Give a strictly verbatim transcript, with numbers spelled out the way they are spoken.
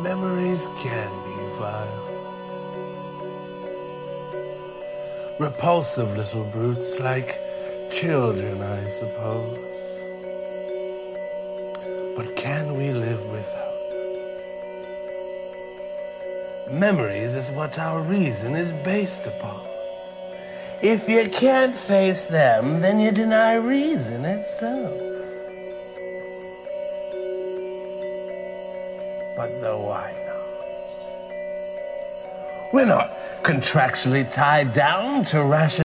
Memories can be vile, repulsive little brutes like children, I suppose. But can we live without them? Memories is what our reason is based upon. If you can't face them, then you deny reason itself. But though why not? We're not contractually tied down to ration